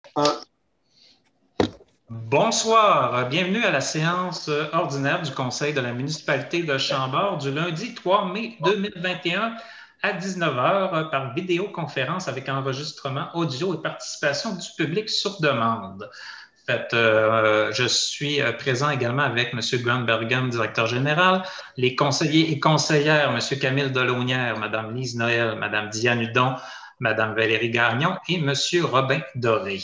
Un. Bonsoir, bienvenue à la séance ordinaire du Conseil de la municipalité de Chambord du lundi 3 mai 2021 à 19 heures par vidéoconférence avec enregistrement audio et participation du public sur demande. Je suis présent également avec M. Grant Bergen, directeur général, les conseillers et conseillères, M. Camille Delaunière, Mme Lise Noël, Mme Diane Hudon, Mme Valérie Gagnon et M. Robin Doré.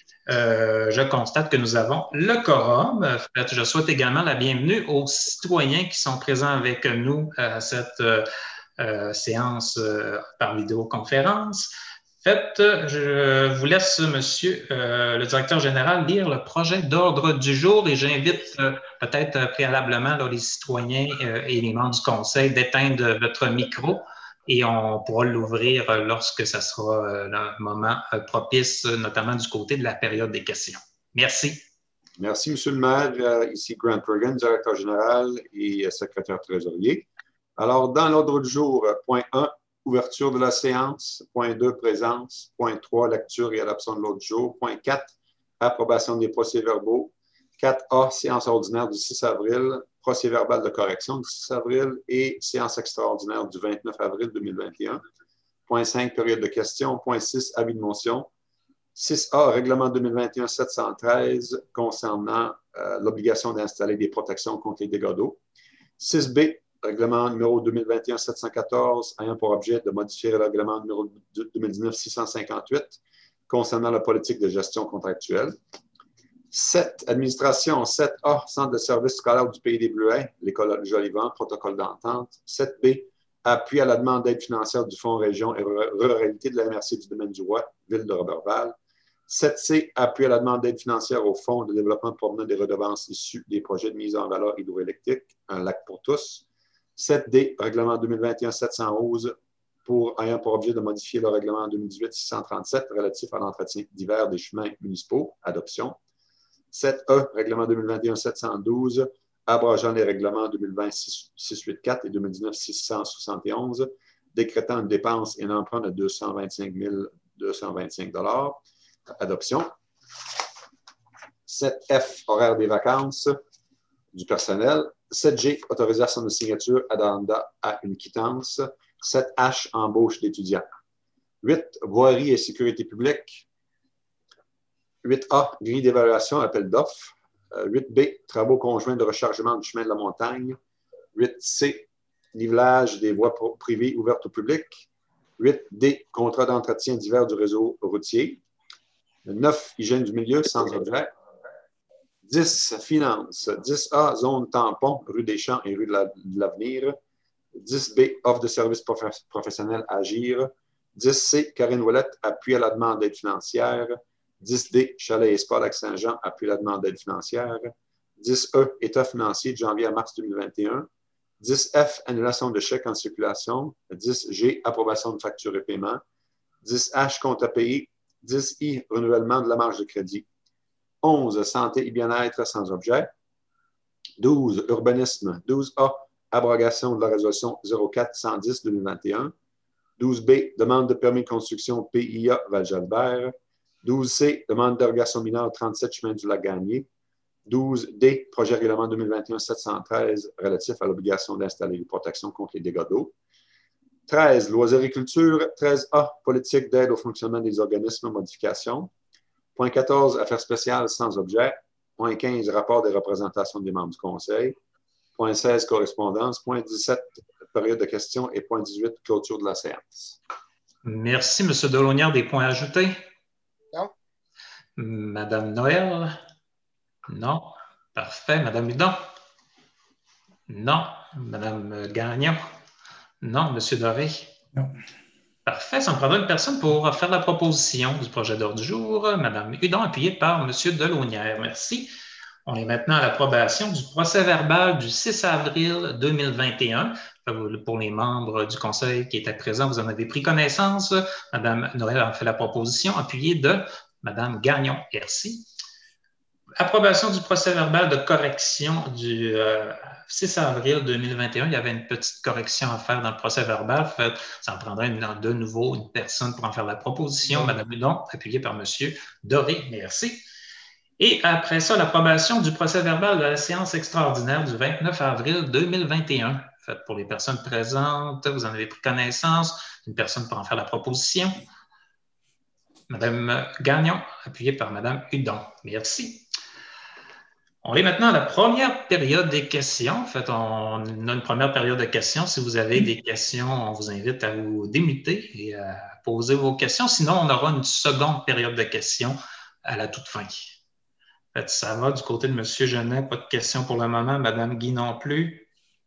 Je constate que nous avons le quorum. Je souhaite également la bienvenue aux citoyens qui sont présents avec nous à cette séance par vidéoconférence. Je vous laisse, monsieur le directeur général, lire le projet d'ordre du jour et j'invite peut-être préalablement les citoyens et les membres du conseil d'éteindre votre micro et on pourra l'ouvrir lorsque ça sera le moment propice, notamment du côté de la période des questions. Merci. Merci, M. le maire. Ici Grant Bergen, directeur général et secrétaire trésorier. Alors, dans l'ordre du jour, point 1, ouverture de la séance. Point 2, présence. Point 3, lecture et adoption de l'ordre du jour. Point 4, approbation des procès-verbaux. 4A, séance ordinaire du 6 avril, procès-verbal de correction du 6 avril et séance extraordinaire du 29 avril 2021. Point 5, période de questions. Point 6, avis de motion. 6A, règlement 2021-713 concernant l'obligation d'installer des protections contre les dégâts d'eau. 6B, règlement numéro 2021-714 ayant pour objet de modifier le règlement numéro 2019-658 concernant la politique de gestion contractuelle. 7, administration. 7A, centre de services scolaires du Pays des Bleuets, l'école Jolivant, protocole d'entente. 7B, appui à la demande d'aide financière du Fonds Région et Ruralité de la MRC du domaine du Roi, ville de Roberval. 7C, appui à la demande d'aide financière au Fonds de développement provenant des redevances issues des projets de mise en valeur hydroélectrique, un lac pour tous. 7D, règlement 2021-711 ayant pour objet de modifier le règlement 2018-637 relatif à l'entretien divers des chemins municipaux, adoption. 7E, règlement 2021-712, abrogeant les règlements 2020-684 et 2019-671, décrétant une dépense et un emprunt de 225 225 $, adoption. 7F, horaire des vacances du personnel. 7G, autorisation de signature addenda à une quittance. 7H, embauche d'étudiants. 8, voirie et sécurité publique. 8A, grille d'évaluation, appel d'offres. 8B, travaux conjoints de rechargement du chemin de la montagne. 8C, nivelage des voies privées ouvertes au public. 8D, contrat d'entretien divers du réseau routier. 9, hygiène du milieu, sans objet. 10, finances. 10A, zone tampon, rue des Champs et rue de l'Avenir. 10B, offre de services professionnels Agir. 10C, Karine Ouellette, appui à la demande d'aide financière. 10D, Chalet et Spa Lac-Saint-Jean, appui à la demande d'aide financière. 10E, état financier de janvier à mars 2021. 10F, annulation de chèques en circulation. 10G, approbation de factures et paiements. 10H, compte à payer. 10I, renouvellement de la marge de crédit. 11, santé et bien-être sans objet. 12, urbanisme. 12A, abrogation de la résolution 04-110-2021. 12B, demande de permis de construction PIA Val-Jalbert. 12C, demande de dérogation mineure 37 chemin du Lac-Gagné. 12D, projet règlement 2021-713 relatif à l'obligation d'installer des protections contre les dégâts d'eau. 13, loisirs et culture. 13A, politique d'aide au fonctionnement des organismes modification. Point 14, affaires spéciales sans objet. Point 15, rapport des représentations des membres du conseil. Point 16, correspondance. Point 17, période de questions. Et point 18, clôture de la séance. Merci, M. Delaunière. Des points ajoutés? Non. Madame Noël? Non. Parfait. Madame Hudon? Non. Madame Gagnon? Non. Monsieur Doré? Non. Parfait. Ça me prendra une personne pour faire la proposition du projet d'ordre du jour. Madame Hudon, appuyée par Monsieur Delaunière. Merci. On est maintenant à l'approbation du procès-verbal du 6 avril 2021. Pour les membres du conseil qui étaient présents, vous en avez pris connaissance. Madame Noël a fait la proposition, appuyée de Madame Gagnon. Merci. Approbation du procès-verbal de correction du 6 avril 2021. Il y avait une petite correction à faire dans le procès-verbal. Ça en prendrait de nouveau une personne pour en faire la proposition. Madame Hudon, appuyée par Monsieur Doré. Merci. Et après ça, l'approbation du procès-verbal de la séance extraordinaire du 29 avril 2021. Fait pour les personnes présentes, vous en avez pris connaissance. Une personne pour en faire la proposition. Madame Gagnon, appuyée par Madame Hudon. Merci. On est maintenant à la première période des questions. En fait, on a une première période de questions. Si vous avez des questions, on vous invite à vous démuter et à poser vos questions. Sinon, on aura une seconde période de questions à la toute fin. En fait, ça va du côté de M. Genet, pas de questions pour le moment. Mme Guy non plus.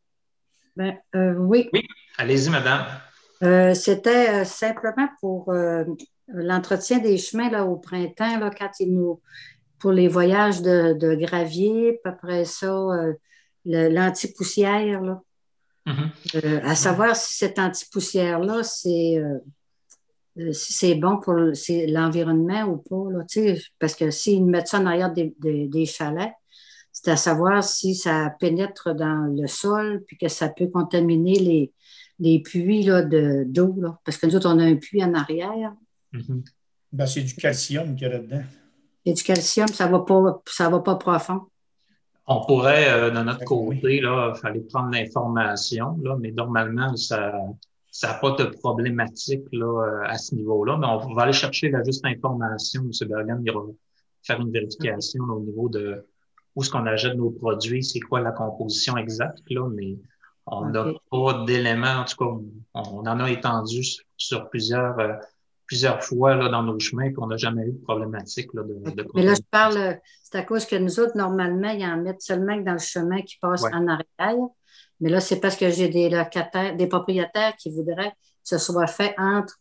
Oui. Oui, allez-y, madame. C'était simplement pour l'entretien des chemins là, au printemps, là, pour les voyages de gravier, puis après ça, l'anti-poussière. Là. À savoir si cette anti-poussière-là, si c'est bon pour l'environnement ou pas. Là, parce que s'ils mettent ça en arrière des chalets, c'est à savoir si ça pénètre dans le sol puis que ça peut contaminer les puits là, d'eau. Là. Parce que nous autres, on a un puits en arrière. Ben, c'est du calcium qu'il y a là-dedans. Et du calcium, ça va pas profond. On pourrait, de notre côté, là, il fallait prendre l'information, là, mais normalement, ça n'a pas de problématique là, à ce niveau-là. Mais on va aller chercher la juste information. M. Bergen ira faire une vérification là, au niveau de où est-ce qu'on achète nos produits, c'est quoi la composition exacte, là, mais on n'a pas d'éléments. En tout cas, on en a étendu sur plusieurs fois là, dans nos chemins, puis on n'a jamais eu de problématique. Là, mais là, je parle, c'est à cause que nous autres, normalement, ils en mettent seulement dans le chemin qui passe en arrière. Mais là, c'est parce que j'ai des locataires, des propriétaires qui voudraient que ce soit fait entre,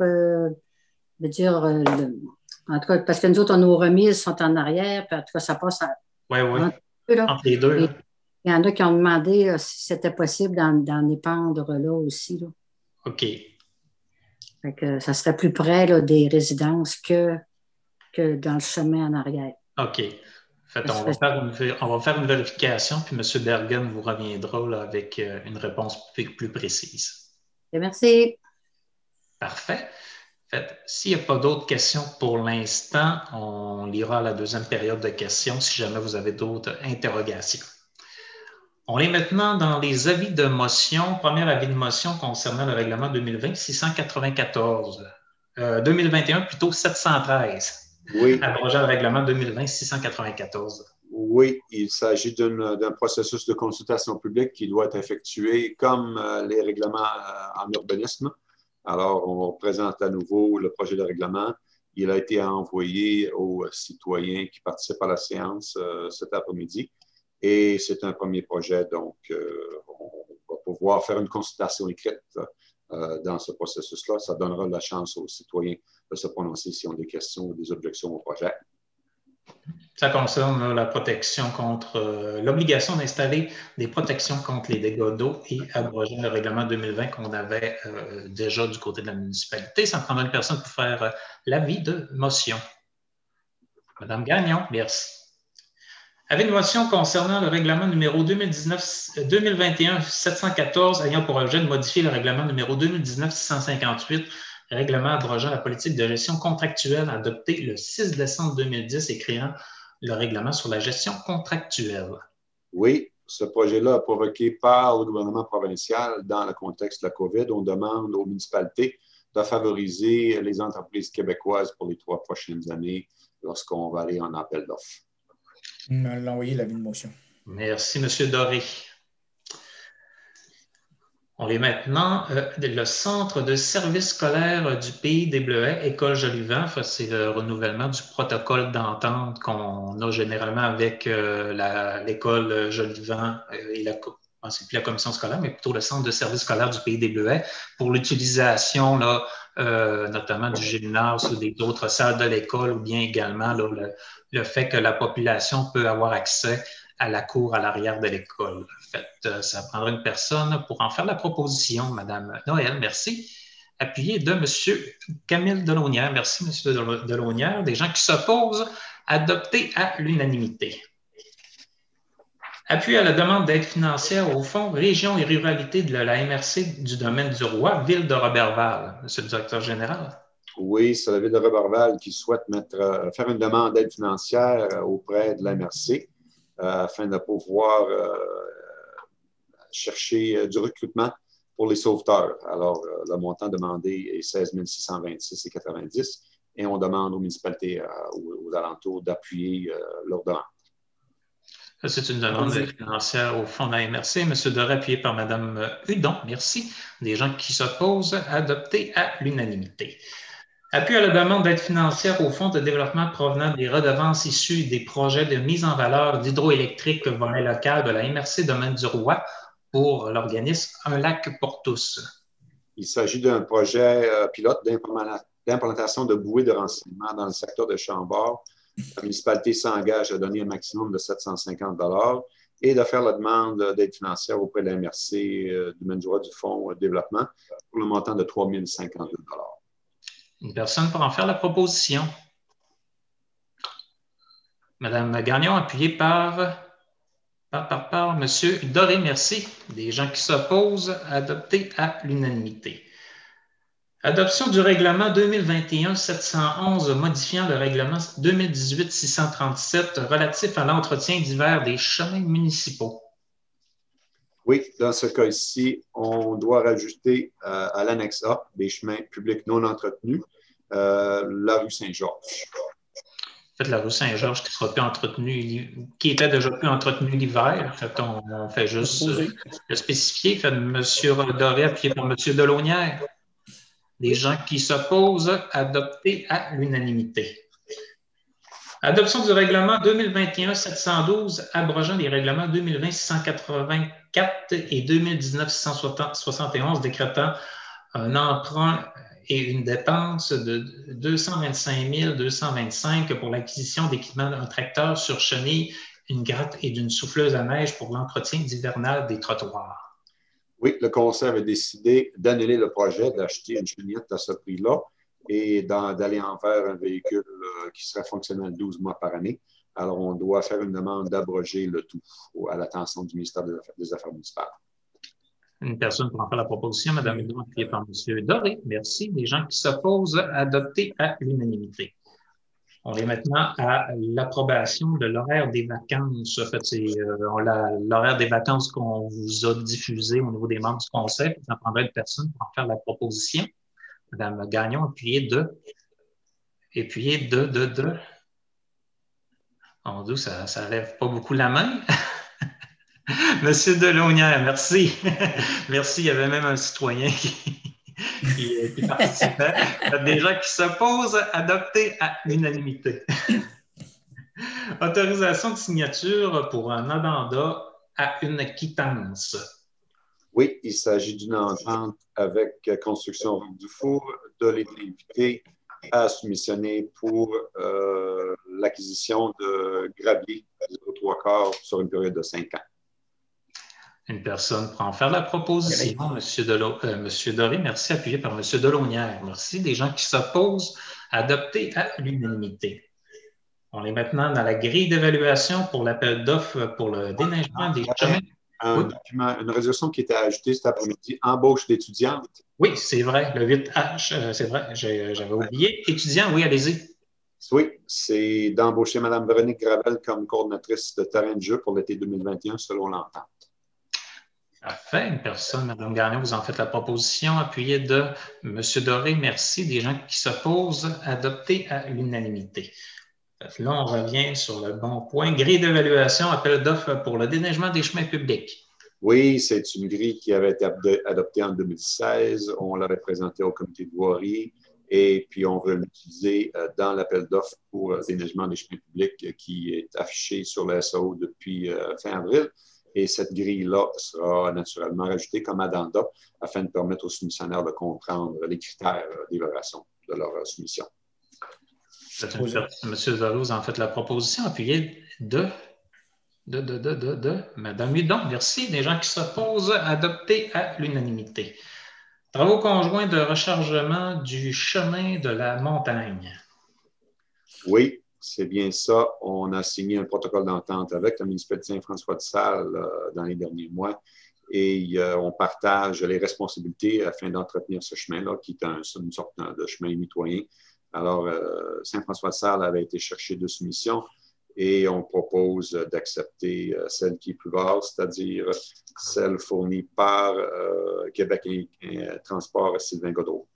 en tout cas, parce que nous autres, nos remises sont en arrière, puis en tout cas, ça passe entre les deux. Il y en a qui ont demandé si c'était possible d'en épandre là aussi. Là. OK. Fait que ça serait plus près là, des résidences que dans le chemin en arrière. OK. Fait, on va faire une vérification, puis M. Bergen vous reviendra là, avec une réponse plus précise. Et merci. Parfait. Fait, s'il n'y a pas d'autres questions pour l'instant, on lira la deuxième période de questions si jamais vous avez d'autres interrogations. On est maintenant dans les avis de motion. Premier avis de motion concernant le règlement 2020-694. 2021, plutôt 713. Oui. Abrogeant le règlement 2020-694. Oui, il s'agit d'un processus de consultation publique qui doit être effectué comme les règlements en urbanisme. Alors, on présente à nouveau le projet de règlement. Il a été envoyé aux citoyens qui participent à la séance cet après-midi. Et c'est un premier projet, donc on va pouvoir faire une consultation écrite dans ce processus-là. Ça donnera la chance aux citoyens de se prononcer s'ils ont des questions ou des objections au projet. Ça concerne la protection contre l'obligation d'installer des protections contre les dégâts d'eau et abroger le règlement 2020 qu'on avait déjà du côté de la municipalité. Ça prendra une personne pour faire l'avis de motion. Madame Gagnon, merci. Avis de motion concernant le règlement numéro 2021-714 ayant pour objet de modifier le règlement numéro 2019-658, règlement abrogeant la politique de gestion contractuelle adopté le 6 décembre 2010 et créant le règlement sur la gestion contractuelle. Oui, ce projet-là est provoqué par le gouvernement provincial dans le contexte de la COVID. On demande aux municipalités de favoriser les entreprises québécoises pour les 3 prochaines années lorsqu'on va aller en appel d'offres. On l'a envoyé l'avis de motion. Merci, M. Doré. On est maintenant le centre de service scolaire du Pays des Bleuets, École Jolivent. C'est le renouvellement du protocole d'entente qu'on a généralement avec l'école Jolivent et c'est plus la commission scolaire, mais plutôt le centre de service scolaire du Pays des Bleuets pour l'utilisation notamment du gymnase ou des autres salles de l'école ou bien également là, le fait que la population peut avoir accès à la cour à l'arrière de l'école. En fait, ça prendra une personne pour en faire la proposition. Madame Noël, merci. Appuyé de M. Camille Delaunière. Merci, M. Delaunière. Des gens qui s'opposent, adopté à l'unanimité. Appui à la demande d'aide financière au Fonds Région et Ruralité de la MRC du domaine du Roi, Ville de Roberval. Monsieur le directeur général. Oui, c'est la Ville de Roberval qui souhaite faire une demande d'aide financière auprès de la MRC afin de pouvoir chercher du recrutement pour les sauveteurs. Alors, le montant demandé est 16 626,90 et on demande aux municipalités aux alentours d'appuyer leur demande. C'est une demande financière au fonds de la MRC. M. Doré, appuyé par Mme Hudon. Merci. Des gens qui s'opposent, adopté à l'unanimité. Appui à la demande d'aide financière au fonds de développement provenant des redevances issues des projets de mise en valeur d'hydroélectrique volet local de la MRC Domaine du Roi pour l'organisme Un lac pour tous. Il s'agit d'un projet pilote d'implantation de bouées de renseignement dans le secteur de Chambord. La municipalité s'engage à donner un maximum de 750 $ et de faire la demande d'aide financière auprès de la MRC Domaine du Roi du Fonds de développement pour le montant de 3 052 $. Une personne pour en faire la proposition. Madame Gagnon, appuyée par M. Doré, merci. Des gens qui s'opposent, adopté à l'unanimité. Adoption du règlement 2021-711 modifiant le règlement 2018-637 relatif à l'entretien divers des chemins municipaux. Oui, dans ce cas-ci, on doit rajouter à l'annexe A des chemins publics non entretenus, la rue Saint-Georges. En fait, la rue Saint-Georges qui sera plus entretenue, qui était déjà plus entretenue l'hiver. En fait, on fait juste le spécifier. Fait M. Doré, appuyé par M. Delaunière. Des gens qui s'opposent, adopté à l'unanimité. Adoption du règlement 2021-712, abrogeant les règlements 2020-684 et 2019-671, décrétant un emprunt et une dépense de 225 225 pour l'acquisition d'équipements d'un tracteur sur chenille, une gratte et d'une souffleuse à neige pour l'entretien hivernal des trottoirs. Oui, le conseil avait décidé d'annuler le projet, d'acheter une chenillette à ce prix-là et d'aller en vers un véhicule qui serait fonctionnel 12 mois par année. Alors, on doit faire une demande d'abroger le tout à l'attention du ministère des Affaires municipales. Une personne pour en faire la proposition, Mme Hudon, appuyée par M. Doré. Merci. Les gens qui s'opposent, adopté à l'unanimité. On est maintenant à l'approbation de l'horaire des vacances. En fait, c'est l'horaire des vacances qu'on vous a diffusé au niveau des membres du conseil. Ça prendrait une personne pour en faire la proposition. Mme Gagnon, appuyée de. Mon Dieu, ça ne lève pas beaucoup la main. Monsieur Delaunière, merci. Merci, il y avait même un citoyen qui participait. Des gens qui s'opposent, adopté à l'unanimité. Autorisation de signature pour un addenda à une quittance. Oui, il s'agit d'une entente avec Construction Route du Four de les inviter à soumissionner pour l'acquisition de gravier de 3/4 sur une période de 5 ans. Une personne pour en faire la proposition, M. Doré, merci, appuyé par M. Delaunière. Merci. Des gens qui s'opposent, adopté à l'unanimité. On est maintenant dans la grille d'évaluation pour l'appel d'offres pour le déneigement des chemins. Une résolution qui était ajoutée cet après-midi, embauche d'étudiantes. Oui, c'est vrai, le 8H, c'est vrai, j'avais oublié. Étudiants, oui, allez-y. Oui, c'est d'embaucher Mme Véronique Gravel comme coordonnatrice de terrain de jeu pour l'été 2021 selon l'entente. Parfait. Une personne, Mme Gagnon, vous en faites la proposition, appuyée de M. Doré. Merci. Des gens qui s'opposent, adopté à l'unanimité. Là, on revient sur le bon point. Grille d'évaluation, appel d'offres pour le déneigement des chemins publics. Oui, c'est une grille qui avait été adoptée en 2016. On l'avait présentée au comité de voirie et puis on veut l'utiliser dans l'appel d'offres pour le déneigement des chemins publics qui est affiché sur le SAO depuis fin avril. Et cette grille-là sera naturellement rajoutée comme addenda afin de permettre aux soumissionnaires de comprendre les critères d'évaluation de leur soumission. Monsieur Doré, vous en faites la proposition, appuyée de Mme Hudon. Merci. Des gens qui s'opposent, adopté à l'unanimité. Travaux conjoints de rechargement du chemin de la montagne. Oui, c'est bien ça. On a signé un protocole d'entente avec la municipalité de Saint-François-de-Salle dans les derniers mois et on partage les responsabilités afin d'entretenir ce chemin-là, qui est une sorte de chemin mitoyen. Alors, Saint-François-de-Salle avait été chercher 2 soumissions et on propose d'accepter celle qui est plus basse, c'est-à-dire celle fournie par Québec Transport à Sylvain Godreau.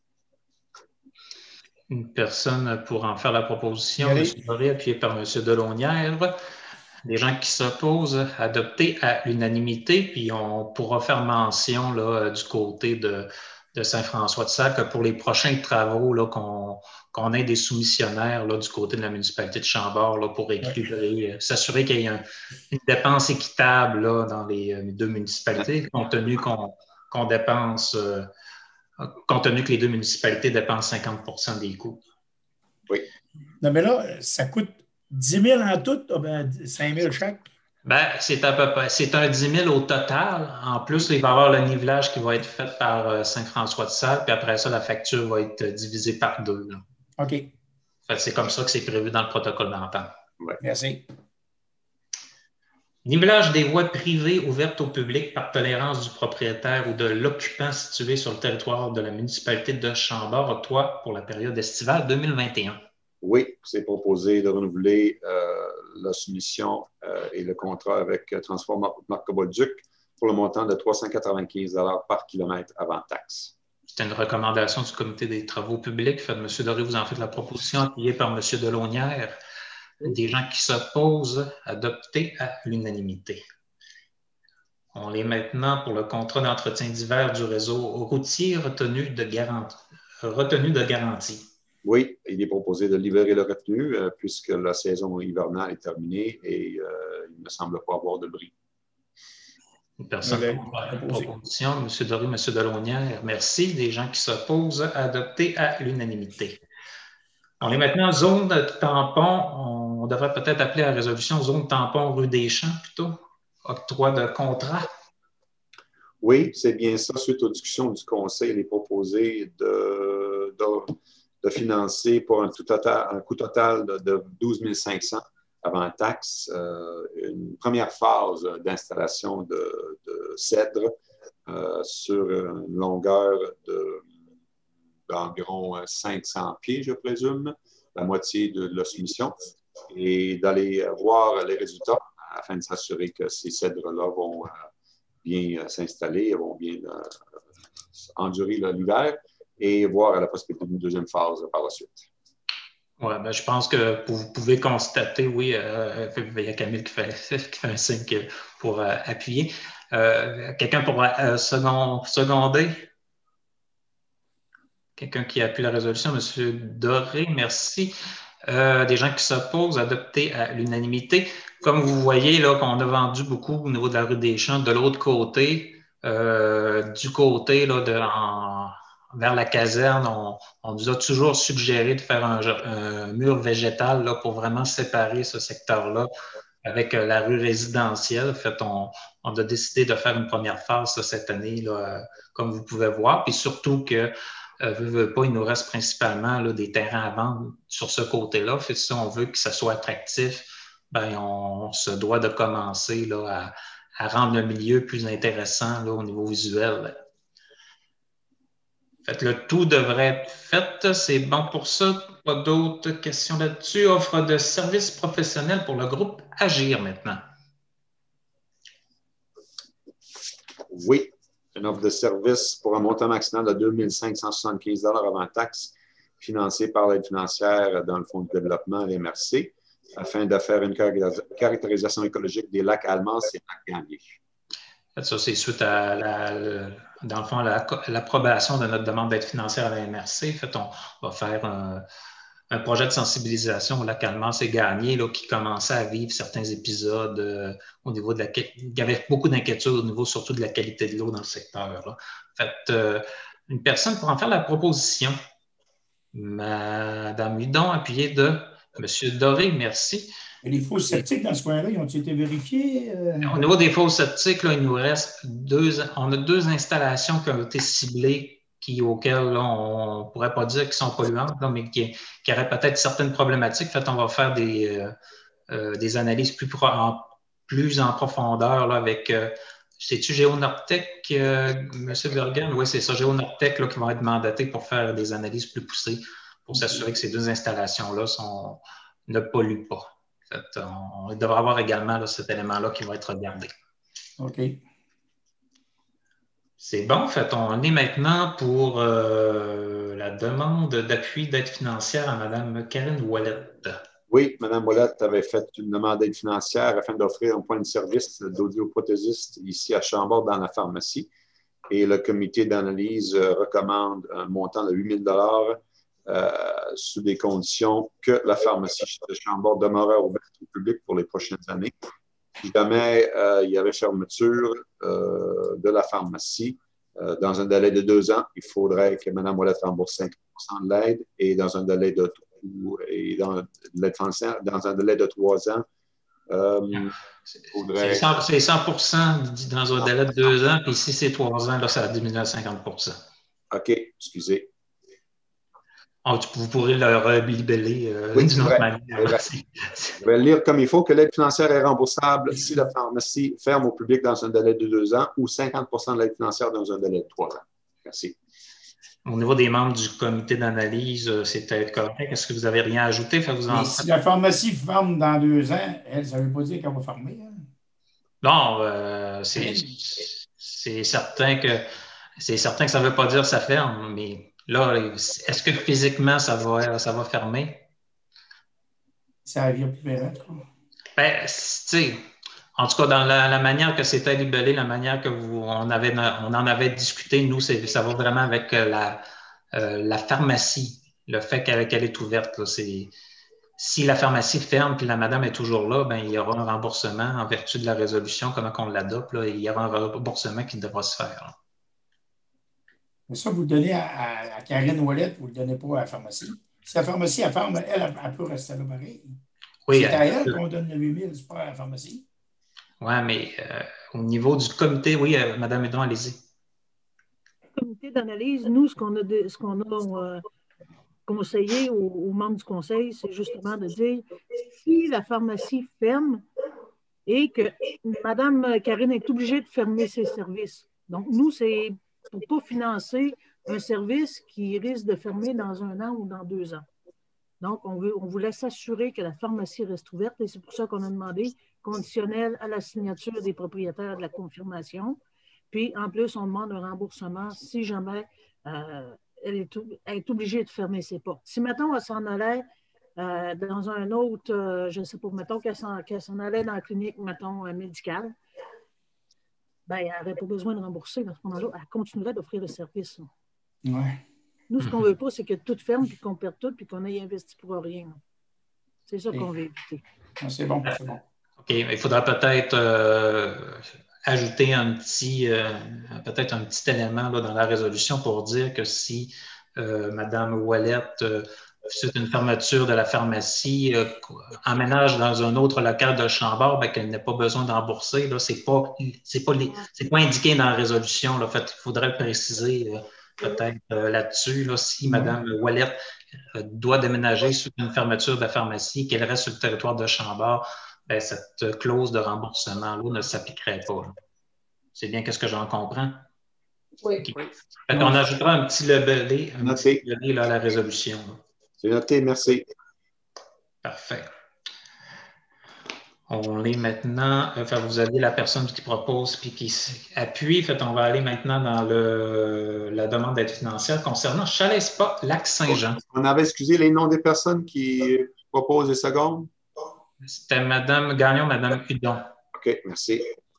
Une personne pour en faire la proposition, M. Doré, appuyé par M. Delonnière. Des gens qui s'opposent, adopté à l'unanimité, puis on pourra faire mention là, du côté de Saint-François-de-Salle que pour les prochains travaux, là, qu'on ait des soumissionnaires là, du côté de la municipalité de Chambord là, pour équilibrer, s'assurer qu'il y ait une dépense équitable là, dans les 2 municipalités, compte tenu qu'on dépense, compte tenu que les 2 municipalités dépensent 50% des coûts. Oui. Non, mais là, ça coûte 10 000 en tout, 5 000 chaque? Ben, c'est à peu près, c'est un 10 000 au total. En plus, il va y avoir le nivelage qui va être fait par Saint-François-de-Salle, puis après ça, la facture va être divisée par 2. Là. OK. Fait que c'est comme ça que c'est prévu dans le protocole d'entente. Ouais. Merci. Nivelage des voies privées ouvertes au public par tolérance du propriétaire ou de l'occupant situé sur le territoire de la municipalité de Chambord, octroi pour la période estivale 2021. Oui, c'est proposé de renouveler la soumission et le contrat avec Transport Marc-Bolduc pour le montant de 395 $ par kilomètre avant taxe. C'est une recommandation du Comité des travaux publics. M. Doré, vous en faites la proposition, appuyée par M. Delonnière. Des gens qui s'opposent, adopté à l'unanimité. On est maintenant pour le contrat d'entretien d'hiver du réseau routier retenu de garantie. Oui, il est proposé de libérer le retenu puisque la saison hivernale est terminée et il ne semble pas avoir de bris. Une personne pour la proposition, M. Doré, M. Delonnière, merci. Des gens qui s'opposent, adopté à l'unanimité. On est maintenant en zone de tampon. On devrait peut-être appeler la résolution zone tampon rue des Champs plutôt. Octroi de contrat. Oui, c'est bien ça. Suite aux discussions du Conseil, il est proposé de financer pour un coût total de 12 500 avant taxe, une première phase d'installation de cèdre sur une longueur d'environ 500 pieds, je présume, la moitié de la soumission, et d'aller voir les résultats afin de s'assurer que ces cèdres-là vont bien s'installer, vont bien endurer l'hiver et voir la possibilité d'une deuxième phase par la suite. Oui, ben, je pense que vous pouvez constater, oui, il y a Camille qui fait un signe pour appuyer. Quelqu'un pour seconder? Quelqu'un qui appuie la résolution, M. Doré, merci. Des gens qui s'opposent, adopté à l'unanimité. Comme vous voyez, là, qu'on a vendu beaucoup au niveau de la rue des Champs, de l'autre côté, du côté là, vers la caserne, on nous a toujours suggéré de faire un mur végétal là, pour vraiment séparer ce secteur-là avec la rue résidentielle. En fait, on a décidé de faire une première phase là, cette année, là, comme vous pouvez voir. Puis surtout que il nous reste principalement là, des terrains à vendre sur ce côté-là. Fait que si on veut que ça soit attractif, ben, on se doit de commencer là, à rendre le milieu plus intéressant là, au niveau visuel. Fait que le tout devrait être fait. C'est bon pour ça. Pas d'autres questions là-dessus. Offre de services professionnels pour le groupe Agir maintenant. Oui. Une offre de service pour un montant maximal de 2 575 $ avant taxe, financé par l'aide financière dans le Fonds de développement, l'MRC, afin de faire une caractérisation écologique des lacs Almans et lacs Gambier. Ça, c'est suite à dans le fond, l'approbation de notre demande d'aide financière à la MRC. En fait, on va faire un projet de sensibilisation au lac Almans et Gagné là, qui commençait à vivre certains épisodes au niveau de il y avait beaucoup d'inquiétudes au niveau surtout de la qualité de l'eau dans le secteur. Là. En fait, une personne pour en faire la proposition. Madame Hudon, appuyée de M. Doré, merci. Les fosses septiques dans ce coin-là, ils ont été vérifiés? Au niveau des fosses septiques, là, il nous reste on a 2 installations qui ont été ciblées auxquelles là, on ne pourrait pas dire qu'ils sont polluantes, là, mais qui auraient peut-être certaines problématiques. En fait, on va faire des analyses plus en profondeur là, avec, c'est-tu GeoNortec, M. Bergen? Oui, c'est ça, GeoNortec là, qui vont être mandatés pour faire des analyses plus poussées pour s'assurer que ces deux installations-là ne polluent pas. En fait, on devra avoir également là, cet élément-là qui va être regardé. OK. C'est bon. En fait, on est maintenant pour la demande d'appui d'aide financière à Mme Karine Ouellette. Oui, Mme Ouellette avait fait une demande d'aide financière afin d'offrir un point de service d'audioprothésiste ici à Chambord dans la pharmacie. Et le comité d'analyse recommande un montant de 8 000 sous des conditions que la pharmacie de Chambord demeurera ouverte au public pour les prochaines années. Si jamais il y avait fermeture de la pharmacie dans un délai de 2 ans, il faudrait que Mme Ouellette rembourse 50% de l'aide et dans un délai de l'aide financière, dans un délai de 3 ans, c'est 100% dans un délai de 2 ans, puis si c'est 3 ans, là, ça va diminuer à 50%. OK, excusez. Vous pourrez le relibeller Oui, d'une autre manière. Je vais le lire comme il faut, que l'aide financière est remboursable si la pharmacie ferme au public dans un délai de 2 ans ou 50% de l'aide financière dans un délai de 3 ans. Merci. Au niveau des membres du comité d'analyse, c'est peut-être correct. Est-ce que vous n'avez rien à ajouter? Mais si la pharmacie ferme dans 2 ans, elle, ça ne veut pas dire qu'elle va fermer. Hein? Non, c'est certain que ça ne veut pas dire que ça ferme, mais là, est-ce que physiquement ça va fermer? Ça vient plus bien, Ben, tu sais, en tout cas, dans la manière que c'était libellé, la manière que on en avait discuté, nous, ça va vraiment avec la pharmacie, le fait qu'elle est ouverte. Là, si la pharmacie ferme puis la madame est toujours là, ben, il y aura un remboursement en vertu de la résolution, comment on l'adopte, il y aura un remboursement qui devra se faire. Là. Mais ça, vous le donnez à Karine Ouellette, vous ne le donnez pas à la pharmacie. Si la pharmacie, elle ferme, elle peut rester là pareil. Oui, c'est à elle qu'on donne le 8 000, c'est pas à la pharmacie. Oui, mais au niveau du comité, oui, Mme Hudon, allez-y. Le comité d'analyse, nous, ce qu'on a conseillé aux membres du conseil, c'est justement de dire si la pharmacie ferme et que Mme Karine est obligée de fermer ses services. Donc, nous, c'est pour ne pas financer un service qui risque de fermer dans 1 an ou dans 2 ans. Donc, on voulait s'assurer que la pharmacie reste ouverte et c'est pour ça qu'on a demandé conditionnel à la signature des propriétaires de la confirmation. Puis, en plus, on demande un remboursement si jamais elle est obligée de fermer ses portes. Si, mettons, elle s'en allait dans un autre, je ne sais pas, mettons qu'elle s'en allait dans la clinique, mettons, médicale, ben, elle n'aurait pas besoin de rembourser dans ce moment-là. Elle continuerait d'offrir le service. Ouais. Nous, ce qu'on ne veut pas, c'est que tout ferme, puis qu'on perde tout, puis qu'on ait investi pour rien. C'est ça qu'on veut éviter. C'est bon, c'est bon. OK, il faudra peut-être ajouter peut-être un petit élément là, dans la résolution pour dire que si Mme Ouellette c'est une fermeture de la pharmacie, emménage dans un autre local de Chambord, ben, qu'elle n'ait pas besoin de rembourser. Ce n'est pas indiqué dans la résolution. Là. En fait, il faudrait le préciser peut-être là-dessus. Là, si Mme Ouellette doit déménager sur une fermeture de la pharmacie, qu'elle reste sur le territoire de Chambord, ben, cette clause de remboursement-là ne s'appliquerait pas. Là. C'est bien qu'est-ce que j'en comprends? Oui. Okay. Fait on ajoutera un petit labelé là, à la résolution. Là. C'est noté, merci. Parfait. On est maintenant, vous avez la personne qui propose puis qui appuie. On va aller maintenant dans la demande d'aide financière concernant Chalet Spa Lac-Saint-Jean. On avait excusé les noms des personnes qui proposent les secondes? C'était Mme Gagnon, Mme Hudon. OK, merci.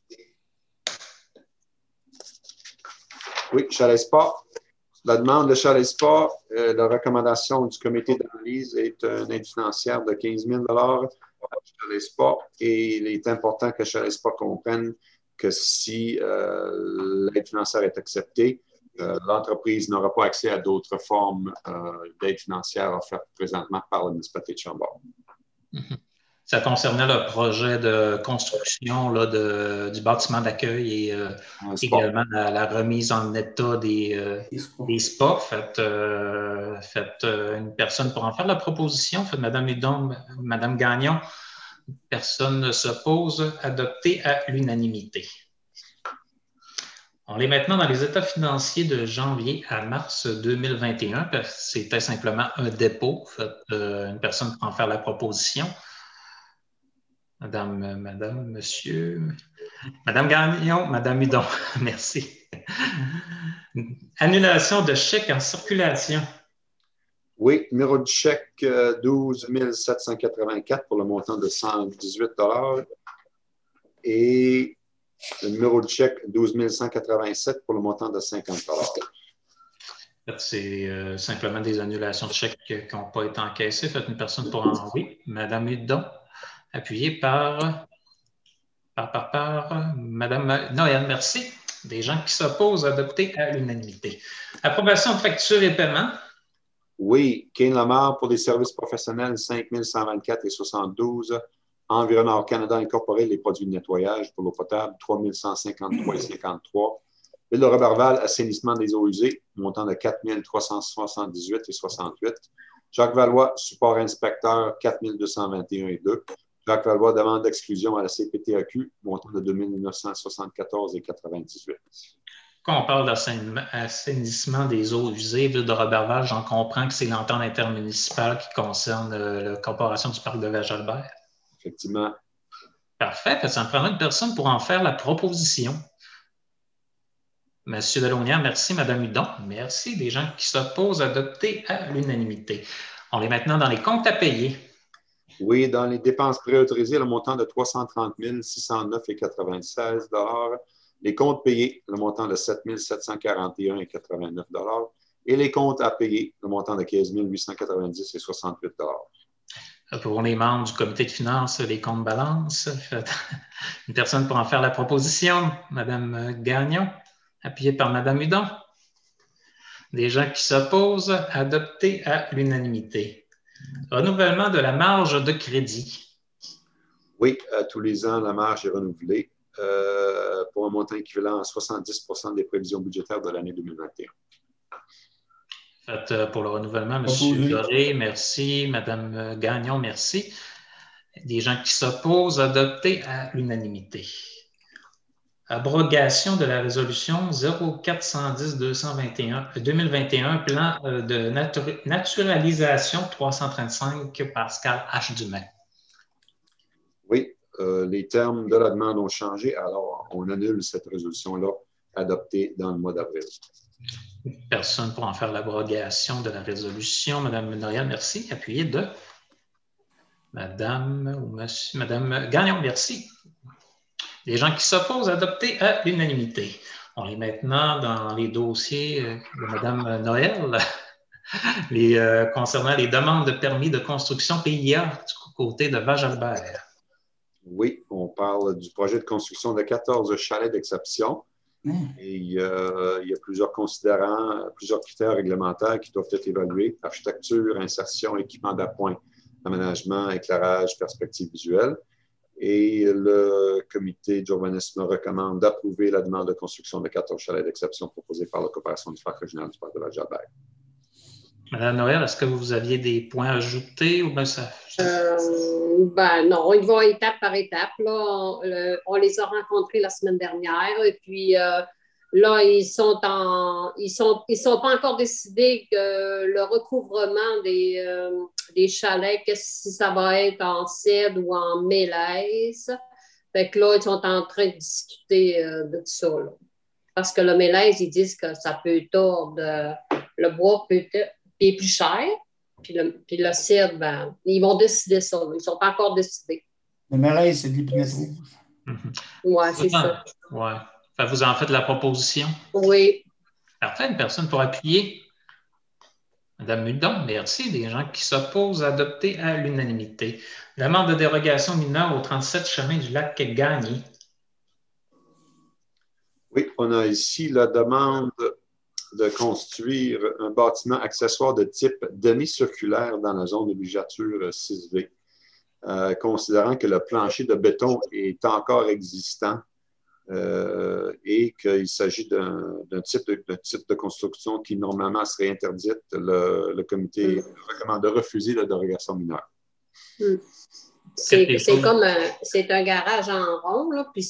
Oui, Chalet Spa. La demande de Chalet Spa, la recommandation du comité d'analyse est une aide financière de 15 000 à Chalet Spa et il est important que Chalet Spa comprenne que si l'aide financière est acceptée, l'entreprise n'aura pas accès à d'autres formes d'aide financière offertes présentement par la municipalité de Chambord. Ça concernait le projet de construction là, du bâtiment d'accueil et également la remise en état des spas. Faites une personne pour en faire la proposition. Faites Mme Hudon, Mme Gagnon. Personne ne s'oppose. Adopté à l'unanimité. On est maintenant dans les états financiers de janvier à mars 2021. Parce que c'était simplement un dépôt. Faites une personne pour en faire la proposition. Madame, monsieur, Madame Gagnon, Madame Hudon, merci. Annulation de chèques en circulation. Oui, numéro de chèque 12 784 pour le montant de 118 $ et le numéro de chèque 12 187 pour le montant de 50 $. C'est simplement des annulations de chèques qui n'ont pas été encaissées. Faites une personne pour en... Oui, Madame Hudon. Appuyé par Mme Noël. Merci. Des gens qui s'opposent, adopté à l'unanimité. Approbation de factures et paiements. Oui, Kane Lamar pour des services professionnels 5 124 et 72. Environnement Canada Incorporé, les produits de nettoyage pour l'eau potable 3 153 et 53. Ville de Roberval, assainissement des eaux usées, montant de 4 378 et 68. Jacques Valois, support inspecteur 4 221 et 2. Jacques Valois, demande d'exclusion à la CPTAQ, montant de 2 974 et 98. Quand on parle d'assainissement des eaux usées, Ville de Roberval, j'en comprends que c'est l'entente intermunicipale qui concerne la corporation du parc de Val-Jalbert. Effectivement. Parfait. Ça me prendra une personne pour en faire la proposition. Monsieur Delaumière, merci. Madame Hudon, merci. Des gens qui s'opposent, adopté à l'unanimité. On est maintenant dans les comptes à payer. Oui, dans les dépenses préautorisées, le montant de 330 609 et 96 $. Les comptes payés, le montant de 7 741 et 89 $. Et les comptes à payer, le montant de 15 890 et 68 $. Pour les membres du comité de finances, les comptes balance. Une personne pour en faire la proposition, Mme Gagnon, appuyée par Mme Hudon. Des gens qui s'opposent, adopté à l'unanimité. Renouvellement de la marge de crédit. Oui, tous les ans, la marge est renouvelée pour un montant équivalent à 70 % des prévisions budgétaires de l'année 2021. Faites pour le renouvellement, M. Doré, merci. Mme Gagnon, merci. Des gens qui s'opposent, adopté à l'unanimité. Abrogation de la résolution 0410-2021, plan de naturalisation 335, Pascal H. Dumais. Oui, les termes de la demande ont changé, alors on annule cette résolution-là adoptée dans le mois d'avril. Personne pour en faire l'abrogation de la résolution. Madame Noël, merci. Appuyé de Madame ou Monsieur, Madame Gagnon, merci. Les gens qui s'opposent, adopté à l'unanimité. On est maintenant dans les dossiers de Mme Noël concernant les demandes de permis de construction PIA du côté de Val-Jalbert. Oui, on parle du projet de construction de 14 chalets d'exception. Et il y a plusieurs considérants, plusieurs critères réglementaires qui doivent être évalués. Architecture, insertion, équipement d'appoint, aménagement, éclairage, perspective visuelle. Et le comité d'urbanisme recommande d'approuver la demande de construction de 14 chalets d'exception proposée par la coopération du parc régional du parc de Val-Jalbert. Madame Noël, est-ce que vous aviez des points à ajouter ou bien ça? Non, ils vont étape par étape. Là, on les a rencontrés la semaine dernière et puis là, ils sont pas encore décidés que le recouvrement des chalets, si ça va être en cèdre ou en mélèze. Fait que là, ils sont en train de discuter de ça. Là. Parce que le mélèze, ils disent que ça peut tordre, le bois peut être plus cher. Puis le cèdre, ben, ils vont décider ça. Ils ne sont pas encore décidés. Le mélèze, c'est de l'épinette rouge. Oui, c'est ça. Oui. Vous en faites la proposition? Oui. Parfait. Une personne pour appuyer. Madame Hudon, merci. Des gens qui s'opposent, adopté à l'unanimité. Demande de dérogation mineure au 37 chemin du lac Gagny. Oui, on a ici la demande de construire un bâtiment accessoire de type demi-circulaire dans la zone de vigilature 6V. considérant que le plancher de béton est encore existant et qu'il s'agit d'un type de construction qui normalement serait interdite, le comité recommande de refuser la dérogation mineure. C'est un garage en rond, là, puis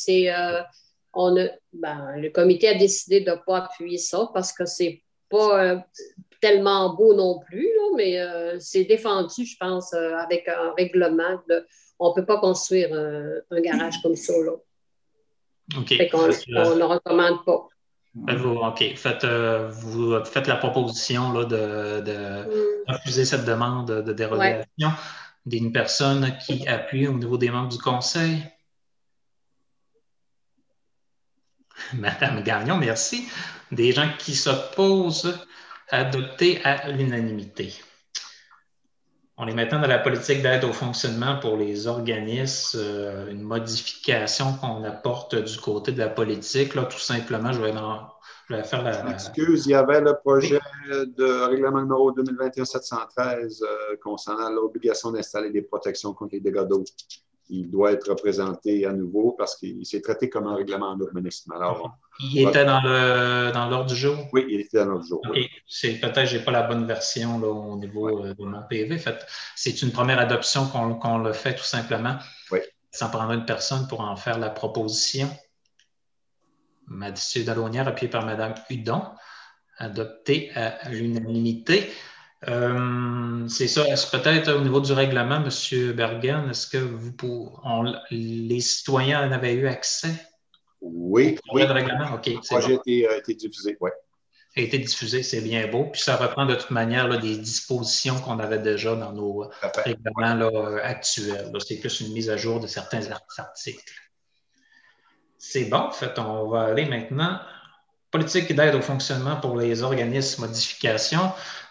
le comité a décidé de ne pas appuyer ça parce que c'est pas tellement beau non plus, là, mais c'est défendu, je pense, avec un règlement. On ne peut pas construire un garage comme ça, là. OK. Fait qu'on ne recommande pas. OK. Vous faites la proposition là, de refuser cette demande de dérogation d'une personne qui appuie au niveau des membres du conseil. Madame Gagnon, merci. Des gens qui s'opposent, adopter à l'unanimité. On est maintenant dans la politique d'aide au fonctionnement pour les organismes, une modification qu'on apporte du côté de la politique. Là, tout simplement, je vais faire la... Excuse, il y avait le projet de règlement numéro 2021-713 concernant l'obligation d'installer des protections contre les dégâts d'eau. Il doit être présenté à nouveau parce qu'il s'est traité comme un règlement en urbanisme. Alors, il était dans l'ordre du jour? Oui, il était dans l'ordre du jour. OK. Peut-être que je n'ai pas la bonne version là, au niveau de mon PV. C'est une première adoption qu'on le fait tout simplement. Oui. Ça en prendra une personne pour en faire la proposition. Monsieur Dalonière, appuyé par Mme Hudon, adopté à l'unanimité. C'est ça. Est-ce peut-être au niveau du règlement, M. Bergen, est-ce que les citoyens en avaient eu accès? Oui. Le règlement? OK. Le projet a été diffusé, oui. A été diffusé, c'est bien beau. Puis ça reprend de toute manière là, des dispositions qu'on avait déjà dans nos règlements là, actuels. C'est plus une mise à jour de certains articles. C'est bon. On va aller maintenant. Politique d'aide au fonctionnement pour les organismes modification.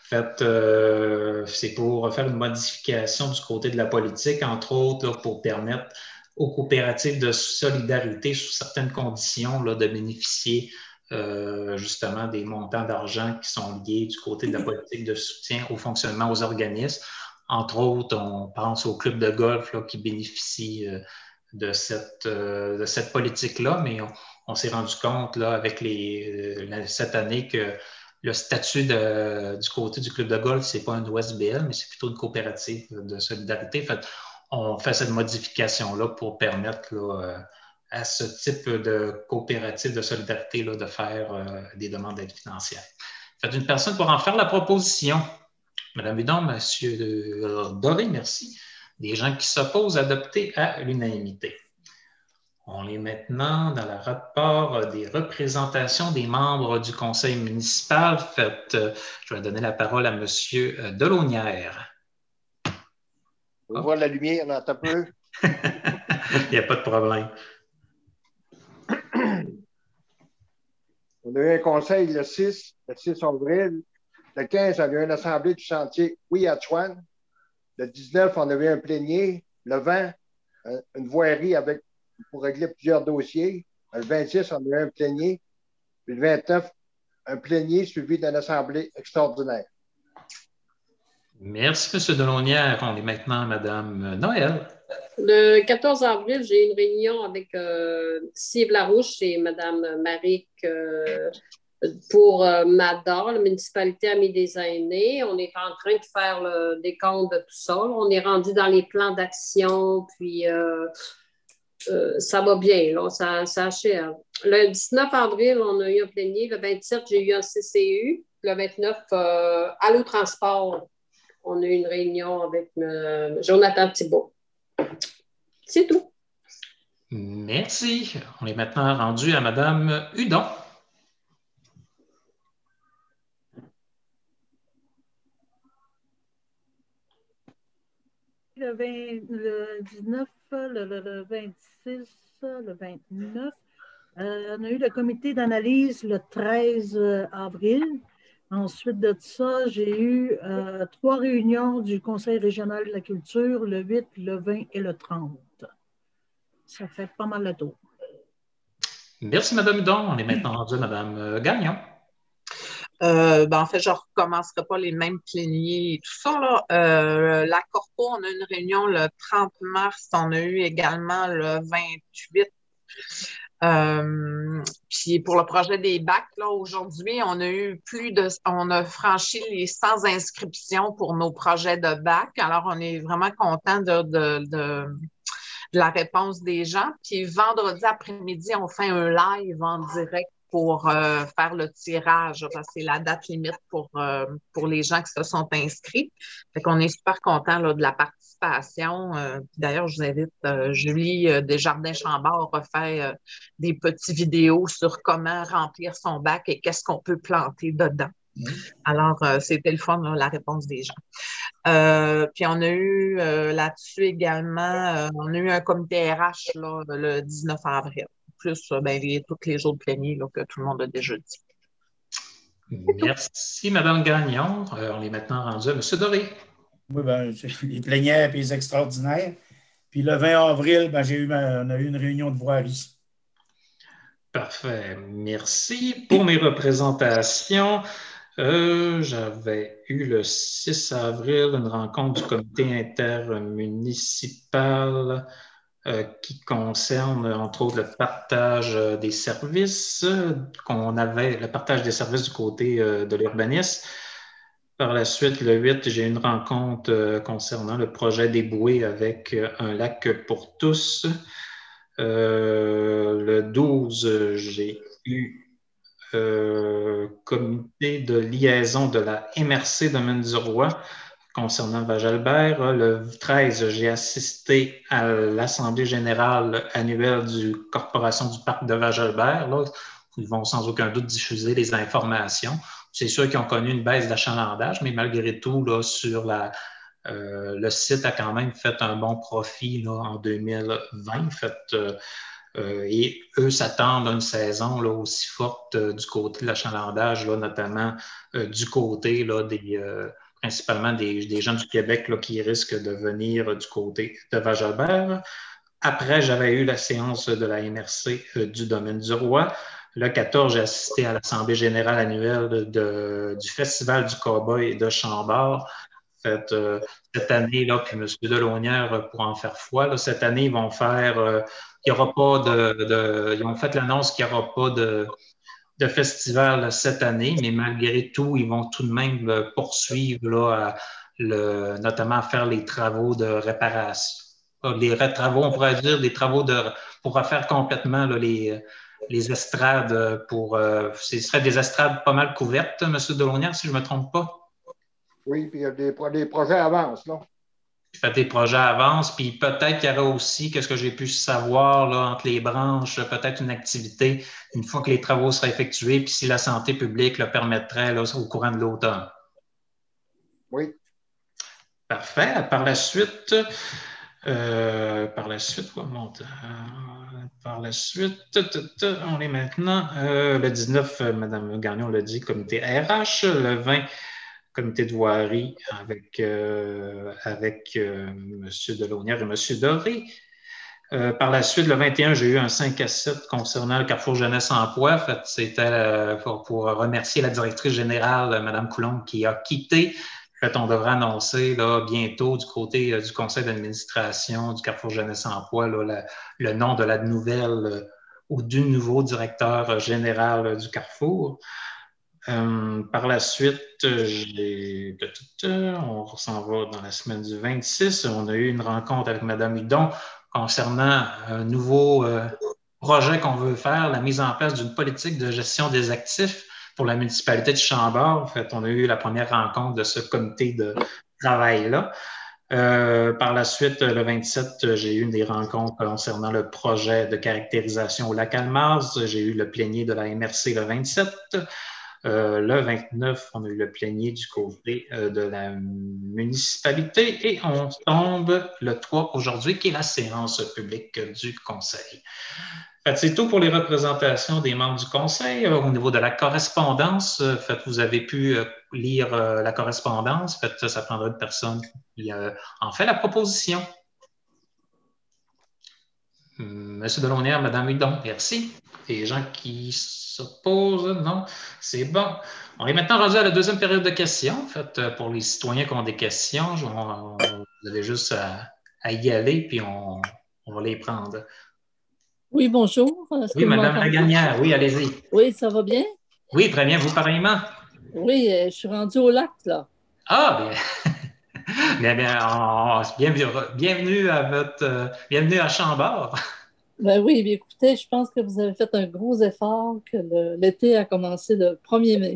C'est pour faire une modification du côté de la politique, entre autres, là, pour permettre aux coopératives de solidarité, sous certaines conditions, là, de bénéficier justement des montants d'argent qui sont liés du côté de la politique de soutien au fonctionnement aux organismes. Entre autres, on pense aux clubs de golf là, qui bénéficient de cette politique-là, mais on s'est rendu compte là, avec cette année que le statut du côté du club de golf, ce n'est pas un OSBL, mais c'est plutôt une coopérative de solidarité. On fait cette modification-là pour permettre là, à ce type de coopérative de solidarité là, de faire des demandes d'aide financière. Une personne pour en faire la proposition. Madame Hudon, Monsieur Doré, merci. Des gens qui s'opposent, adopter à l'unanimité. On est maintenant dans le rapport des représentations des membres du conseil municipal. Je vais donner la parole à M. Delonnière. On voit la lumière, là, t'as peu. Il n'y a pas de problème. On a eu un conseil le 6 avril. Le 15, on a eu une assemblée du chantier Ouiachuan. Le 19, on a eu un plénier. Le 20, une voirie pour régler plusieurs dossiers. Le 26, on a eu un plénier. Puis le 29, un plénier suivi d'une assemblée extraordinaire. Merci, M. Delonnière. On est maintenant à Mme Noël. Le 14 avril, j'ai eu une réunion avec Steve Larouche et Mme Maric pour MADA, la municipalité Amis des aînés. On est en train de faire le décompte de tout ça. On est rendu dans les plans d'action, puis ça va bien, là, ça achève. Le 19 avril, on a eu un plénier. Le 27, j'ai eu un CCU. Le 29, Allo Transport, on a eu une réunion avec Jonathan Thibault. C'est tout. Merci. On est maintenant rendu à Mme Hudon. Le 19, le 26, le 29. On a eu le comité d'analyse le 13 avril. Ensuite de ça, j'ai eu 3 réunions du Conseil régional de la culture, le 8, le 20 et le 30. Ça fait pas mal le tour. Merci, Mme Hudon. On est maintenant rendu à Mme Gagnon. En fait, je ne recommencerai pas les mêmes pléniers et tout ça, là. La Corpo, on a une réunion le 30 mars. On a eu également le 28. Puis pour le projet des bacs, là, aujourd'hui, on a franchi les 100 inscriptions pour nos projets de bac. Alors, on est vraiment content de la réponse des gens. Puis vendredi après-midi, on fait un live en direct pour faire le tirage, parce que c'est la date limite pour les gens qui se sont inscrits. Fait qu'on est super content là, de la participation. D'ailleurs, je vous invite, Julie Desjardins-Chambord refait des petites vidéos sur comment remplir son bac et qu'est-ce qu'on peut planter dedans. Alors, c'était le fun, là, la réponse des gens. Puis on a eu là-dessus également, on a eu un comité RH là, le 19 avril, plus tous les jours de plénier là, que tout le monde a déjà dit. Merci, Mme Gagnon. On est maintenant rendu à M. Doré. Oui, les plénières et les extraordinaires. Puis le 20 avril, on a eu une réunion de voirie. Parfait. Merci. Pour mes représentations, j'avais eu le 6 avril une rencontre du comité intermunicipal qui concerne, entre autres, le partage des services, le partage des services du côté de l'urbanisme. Par la suite, le 8, j'ai eu une rencontre concernant le projet des bouées avec un lac pour tous. Le 12, j'ai eu comité de liaison de la MRC Domaine-du-Roi concernant Val-Jalbert. Le 13, j'ai assisté à l'Assemblée générale annuelle du Corporation du Parc de Val-Jalbert. Là, ils vont sans aucun doute diffuser les informations. C'est sûr qu'ils ont connu une baisse d'achalandage, mais malgré tout, là, sur le site a quand même fait un bon profit là, en 2020. Et eux s'attendent à une saison là, aussi forte du côté de l'achalandage, là, notamment du côté là, principalement des gens du Québec là, qui risquent de venir du côté de Val-Jalbert. Après, j'avais eu la séance de la MRC du Domaine-du-Roi. Le 14, j'ai assisté à l'Assemblée générale annuelle du Festival du Cowboy de Chambord. Cette année, là, puis M. Delonnière pour en faire foi, là, cette année, ils vont faire... il y aura pas ils ont fait l'annonce qu'il n'y aura pas de festival cette année, mais malgré tout, ils vont tout de même poursuivre, là, notamment à faire les travaux de réparation. Les travaux, on pourrait dire des travaux pour refaire complètement là, les estrades. Ce seraient des estrades pas mal couvertes, M. Delonnière, si je ne me trompe pas. Oui, puis il y a des projets avancent, non? Fait des projets avancent, puis peut-être qu'il y aura aussi, qu'est-ce que j'ai pu savoir là, entre les branches, peut-être une activité une fois que les travaux seraient effectués, puis si la santé publique le permettrait là, au courant de l'automne. Oui. Parfait. Par la suite, on est maintenant le 19, Mme Gagnon l'a dit, comité RH, le 20, comité de voirie avec M. Delonnière et M. Doré. Par la suite, le 21, j'ai eu un 5 à 7 concernant le Carrefour Jeunesse Emploi. En fait, c'était pour remercier la directrice générale, Mme Coulombe, qui a quitté. En fait, on devrait annoncer là, bientôt du côté du conseil d'administration du Carrefour Jeunesse Emploi là, le nom de la nouvelle ou du nouveau directeur général du Carrefour. Par la suite, on s'en va dans la semaine du 26. On a eu une rencontre avec Mme Hudon concernant un nouveau projet qu'on veut faire, la mise en place d'une politique de gestion des actifs pour la municipalité de Chambord. En fait, on a eu la première rencontre de ce comité de travail-là. Par la suite, le 27, j'ai eu des rencontres concernant le projet de caractérisation au lac Almaz. J'ai eu le plénier de la MRC le 27. Le 29, on a eu le plénier du côté de la municipalité et on tombe le 3 aujourd'hui, qui est la séance publique du conseil. C'est tout pour les représentations des membres du conseil. Au niveau de la correspondance, vous avez pu lire la correspondance. Ça prendra une personne qui en fait la proposition. Monsieur Delonnière, Mme Hudon, merci. des gens qui s'opposent? Non? C'est bon. On est maintenant rendu à la deuxième période de questions. En fait, pour les citoyens qui ont des questions, vous avez juste à y aller, puis on va les prendre. Oui, bonjour. Est-ce Oui, que vous Madame m'entendez? Lagagnère, oui, allez-y. Oui, ça va bien? Oui, très bien. Vous, pareillement? Oui, je suis rendue au lac, là. Ah, bien. Bienvenue bienvenue à Chambord. Ben oui, bien, écoutez, je pense que vous avez fait un gros effort, que l'été a commencé le 1er mai.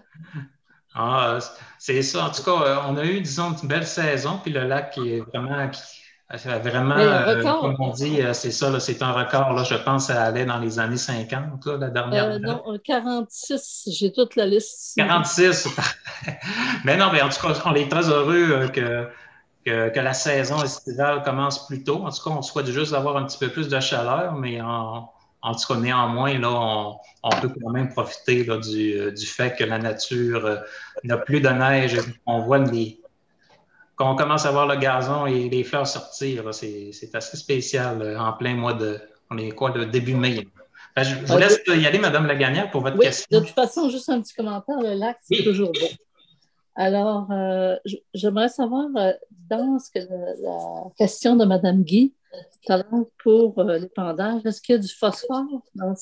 Ah, c'est ça. En tout cas, on a eu, disons, une belle saison, puis le lac est vraiment, Hey, un record? comme on dit, c'est ça, là, c'est un record. Là, je pense que ça allait dans les années 50, là, la dernière. Non, 46, j'ai toute la liste ici. 46, mais non, mais en tout cas, on est très heureux que la saison estivale commence plus tôt. En tout cas, on souhaite juste d'avoir un petit peu plus de chaleur, mais en tout cas, néanmoins, là, on peut quand même profiter là, du fait que la nature n'a plus de neige. On voit qu'on commence à voir le gazon et les fleurs sortir. C'est assez spécial en plein mois on est quoi, le début mai. Je vous laisse y aller, Mme Lagagnère, pour votre question. De toute façon, juste un petit commentaire. Le lac, c'est toujours beau. Alors, j'aimerais savoir, dans la question de Mme Guy, tout à l'heure pour l'épandage, est-ce qu'il y a du phosphore dans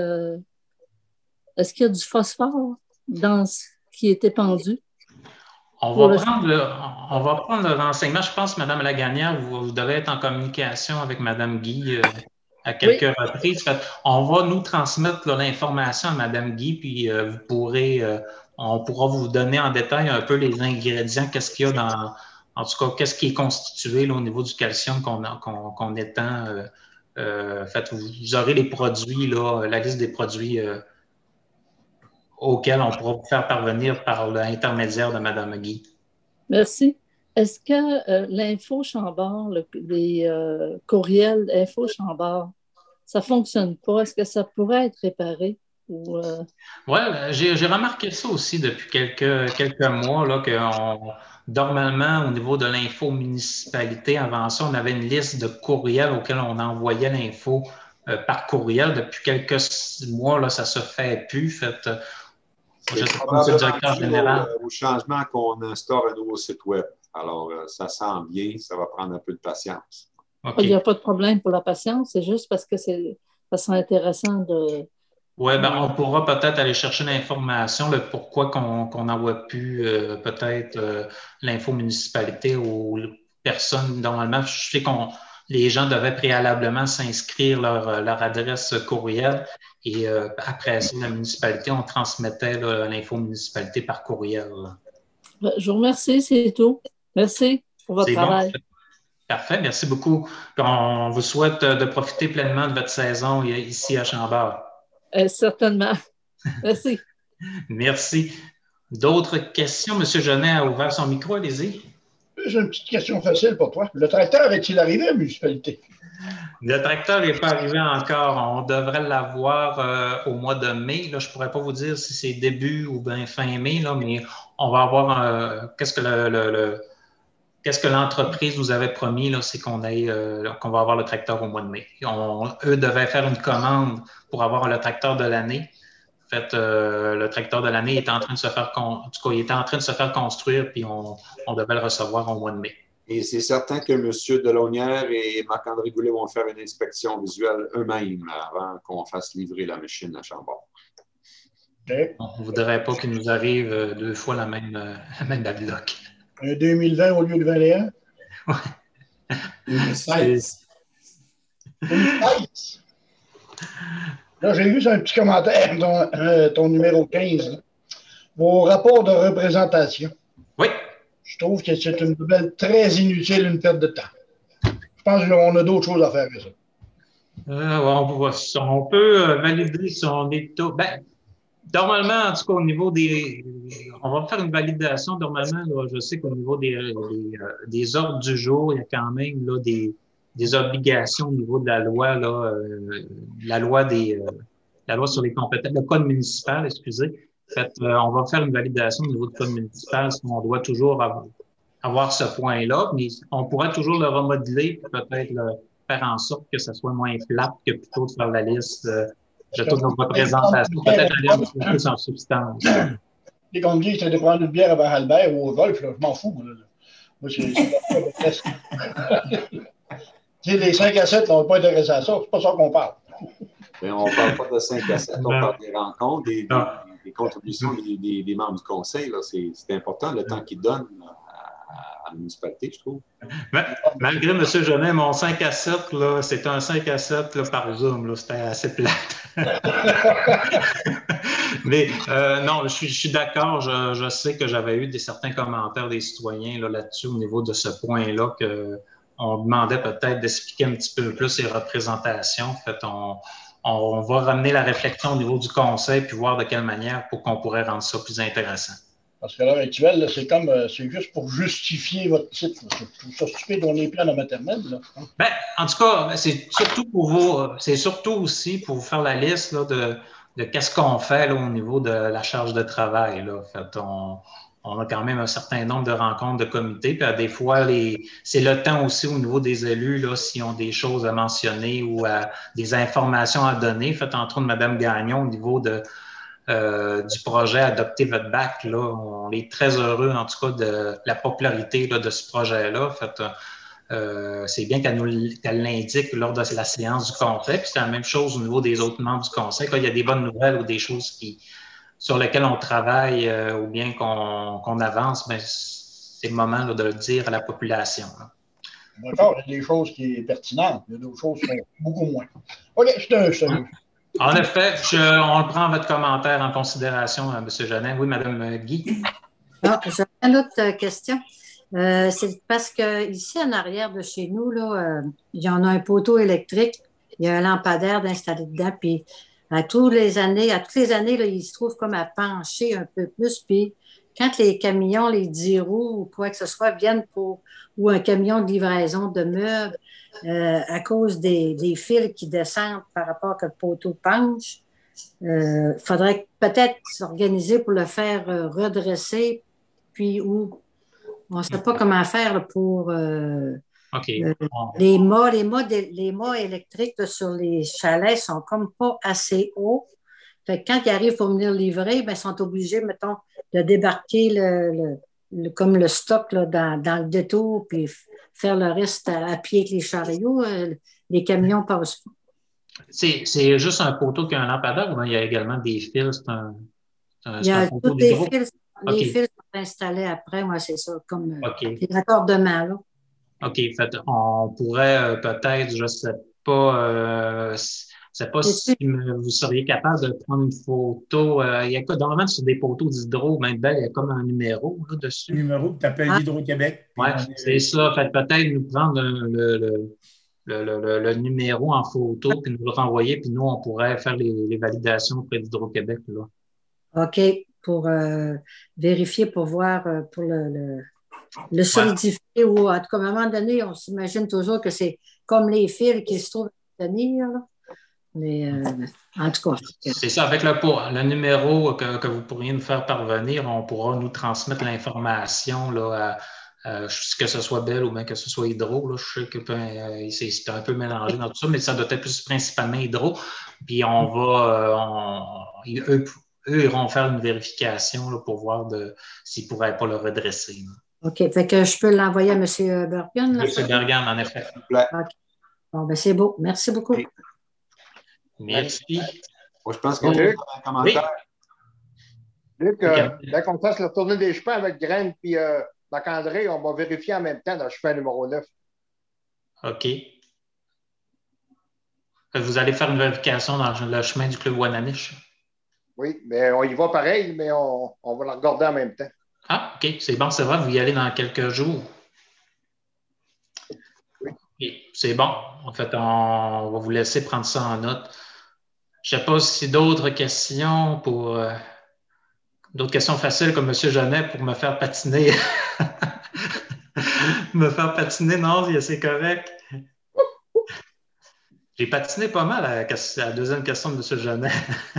est-ce qu'il y a du phosphore dans ce qui est épandu? On va prendre le renseignement. Je pense, Mme Lagagnère, vous devez être en communication avec Mme Guy à quelques reprises. On va nous transmettre l'information à Mme Guy, puis on pourra vous donner en détail un peu les ingrédients, qu'est-ce qu'il y a en tout cas, qu'est-ce qui est constitué là, au niveau du calcium qu'on étend. Vous aurez les produits, là, la liste des produits auxquels on pourra vous faire parvenir par l'intermédiaire de Mme Guy. Merci. Est-ce que l'info Chambord, les courriels info Chambord, ça ne fonctionne pas? Est-ce que ça pourrait être réparé? Oui, j'ai remarqué ça aussi depuis quelques mois, là, normalement, au niveau de l'info municipalité, avant ça, on avait une liste de courriels auxquels on envoyait l'info par courriel. Depuis quelques mois, là, ça ne se fait plus. C'est probablement au changement qu'on instaure un nouveau site web. Alors, ça sent bien, ça va prendre un peu de patience. Okay. Il n'y a pas de problème pour la patience, c'est juste parce que ça serait intéressant de... Oui, on pourra peut-être aller chercher l'information, le pourquoi qu'on n'envoie plus peut-être l'info municipalité aux personnes. Normalement, je sais les gens devaient préalablement s'inscrire leur adresse courriel et après ça, la municipalité, on transmettait l'info municipalité par courriel. Je vous remercie, c'est tout. Merci pour votre travail. Bon. Parfait, merci beaucoup. On vous souhaite de profiter pleinement de votre saison ici à Chambord. Certainement. Merci. Merci. D'autres questions? M. Genet a ouvert son micro, allez-y. J'ai une petite question facile pour toi. Le tracteur est-il arrivé à la municipalité? Le tracteur n'est pas arrivé encore. On devrait l'avoir au mois de mai. Là, je ne pourrais pas vous dire si c'est début ou bien fin mai, là, mais on va avoir qu'est-ce que l'entreprise nous avait promis, c'est qu'on va avoir le tracteur au mois de mai. Eux devaient faire une commande pour avoir le tracteur de l'année. En fait, le tracteur de l'année est en train de se faire il était en train de se faire construire, puis on devait le recevoir au mois de mai. Et c'est certain que M. Delaunière et Marc-André Goulet vont faire une inspection visuelle eux-mêmes avant qu'on fasse livrer la machine à Chambord. Okay. On ne voudrait pas qu'il nous arrive 2 fois la même babiloque. 2020 au lieu de 21? Oui. 2016. 2016. Là, j'ai vu sur un petit commentaire, ton numéro 15, là. Vos rapports de représentation. Oui. Je trouve que c'est une nouvelle très inutile, une perte de temps. Je pense qu'on a d'autres choses à faire que ça. On peut valider son état. Normalement, en tout cas, au niveau on va faire une validation. Normalement, là, je sais qu'au niveau des ordres du jour, il y a quand même là, des obligations au niveau de la loi, là, la loi sur les compétences, le code municipal, excusez. En fait, on va faire une validation au niveau du code municipal, parce qu'on doit toujours avoir ce point-là, mais on pourrait toujours le remodeler, peut-être faire en sorte que ça soit moins plate que plutôt de faire la liste je trouve notre représentation. Peut-être aller un petit peu plus en substance. Et qu'on me dit que tu de prendre une bière avant Albert ou au golf, là, je m'en fous. Moi, c'est les 5 à 7, on n'est pas intéressé à ça. C'est pas ça qu'on parle. Mais on ne parle pas de 5 à 7, on parle des rencontres, des contributions des membres du conseil. C'est important, le temps qu'ils donnent à la municipalité, je trouve. Malgré M. Genet, mon 5 à 7, c'est un 5 à 7 là, par Zoom. C'était assez plate. Mais non, je suis d'accord. Je sais que j'avais eu certains commentaires des citoyens là-dessus au niveau de ce point-là qu'on demandait peut-être d'expliquer un petit peu plus les représentations. En fait, on va ramener la réflexion au niveau du conseil puis voir de quelle manière pour qu'on pourrait rendre ça plus intéressant. Parce qu'à l'heure actuelle, c'est juste pour justifier votre titre. C'est stupide, on est plein de maternelle. Ben, en tout cas, c'est surtout aussi pour vous faire la liste là, de qu'est-ce qu'on fait là, au niveau de la charge de travail. Là. En fait, on a quand même un certain nombre de rencontres de comités. Puis des fois, c'est le temps aussi au niveau des élus, là, s'ils ont des choses à mentionner ou des informations à donner. Fait, entre autres, Mme Gagnon, au niveau du projet Adopter votre bac, là, on est très heureux, en tout cas, de la popularité là, de ce projet-là. Fait, c'est bien qu'elle l'indique lors de la séance du conseil. Puis c'est la même chose au niveau des autres membres du conseil. Quand il y a des bonnes nouvelles ou des choses sur lesquelles on travaille ou bien qu'on avance, bien, c'est le moment là, de le dire à la population. Là. D'accord, il y a des choses qui sont pertinentes, il y a d'autres choses qui sont beaucoup moins. OK, je te En effet, on prend votre commentaire en considération, M. Genet. Oui, Mme Guy. J'ai une autre question. C'est parce qu'ici, en arrière de chez nous, là, il y en a un poteau électrique, il y a un lampadaire d'installer dedans, puis à toutes les années, là, il se trouve comme à pencher un peu plus, puis quand les camions, les 10 roues ou quoi que ce soit viennent ou un camion de livraison de meubles, à cause des fils qui descendent par rapport que le poteau penche, il faudrait peut-être s'organiser pour le faire redresser, puis on ne sait pas comment faire là, pour les mâts électriques là, sur les chalets sont comme pas assez hauts. Fait que quand ils arrivent pour venir livrer, ben, ils sont obligés, mettons, de débarquer comme le stock là, dans le détour, puis faire le reste à pied avec les chariots. Les camions passent pas. C'est juste un poteau qui a un lampadaire ou il y a également des fils? Il y a tous les fils. Les fils sont installés après, moi, c'est ça, comme les raccordements. Là. OK. Fait, on pourrait peut-être, je ne sais pas, si vous seriez capable de prendre une photo. Il y a quoi, normalement, sur des poteaux d'hydro, même il y a comme un numéro là, dessus. Un numéro que tu appelles d'Hydro-Québec. Oui, c'est ça. Fait, peut-être nous prendre le numéro en photo, puis nous le renvoyer, puis nous, on pourrait faire les validations auprès d'Hydro-Québec. Là. OK. Pour vérifier, pour voir, pour le solidifier, ou en tout cas, à un moment donné, on s'imagine toujours que c'est comme les fils qui se trouvent à tenir. Là. Mais en tout cas. C'est ça, avec le numéro que vous pourriez nous faire parvenir, on pourra nous transmettre l'information là, que ce soit Bell ou bien que ce soit Hydro. Là, je sais que c'est un peu mélangé dans tout ça, mais ça doit être plus principalement Hydro. Puis on va, eux iront faire une vérification là, pour voir s'ils ne pourraient pas le redresser. Là. OK. Fait que je peux l'envoyer à M. Bergen. M. Bergen, en effet. Okay. Bon, ben c'est beau. Merci beaucoup. Okay. Merci. Moi, je pense qu'on a un commentaire. Luc, dès qu'on fasse la tournée des chemins avec Graine puis Marc-André, on va vérifier en même temps dans le chemin numéro 9. OK. Vous allez faire une vérification dans le chemin du Club Wananiche? Oui, mais on y va pareil, mais on va le regarder en même temps. Ah, OK. C'est bon, c'est vrai. Vous y allez dans quelques jours. Oui. Okay. C'est bon. En fait, on va vous laisser prendre ça en note. Je ne sais pas si d'autres questions d'autres questions faciles comme M. Genet pour me faire patiner. Me faire patiner, non, c'est correct. J'ai patiné pas mal à la deuxième question de M. Genet.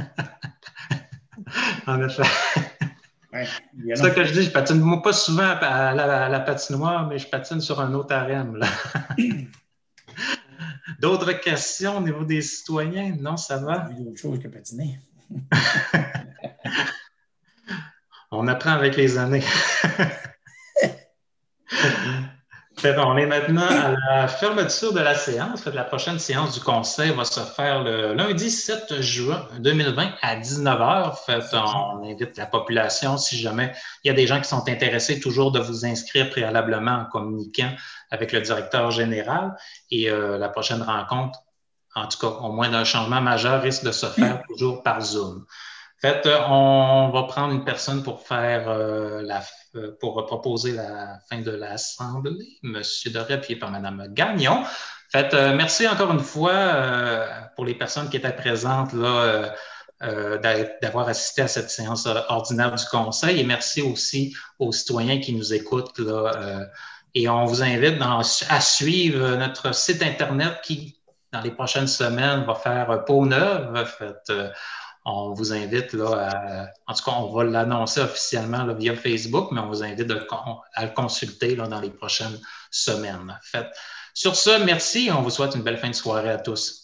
En effet. Ouais, c'est ça que je dis, je patine moi pas souvent à la patinoire, mais je patine sur un autre arène. Là. D'autres questions au niveau des citoyens? Non, ça va? Il y a d'autres choses que patiner. On apprend avec les années. On est maintenant à la fermeture de la séance. La prochaine séance du Conseil va se faire le lundi 7 juin 2020 à 19h. On invite la population, si jamais il y a des gens qui sont intéressés, toujours de vous inscrire préalablement en communiquant avec le directeur général. Et la prochaine rencontre, en tout cas, au moins d'un changement majeur, risque de se faire toujours par Zoom. On va prendre une personne pour faire pour proposer la fin de l'Assemblée, M. Doré, puis par Mme Gagnon. Merci encore une fois pour les personnes qui étaient présentes là, d'avoir assisté à cette séance ordinaire du Conseil, et merci aussi aux citoyens qui nous écoutent là, et on vous invite à suivre notre site Internet qui, dans les prochaines semaines, va faire peau neuve. On vous invite, là, en tout cas, on va l'annoncer officiellement là, via Facebook, mais on vous invite à le consulter là, dans les prochaines semaines. Sur ce, merci et on vous souhaite une belle fin de soirée à tous.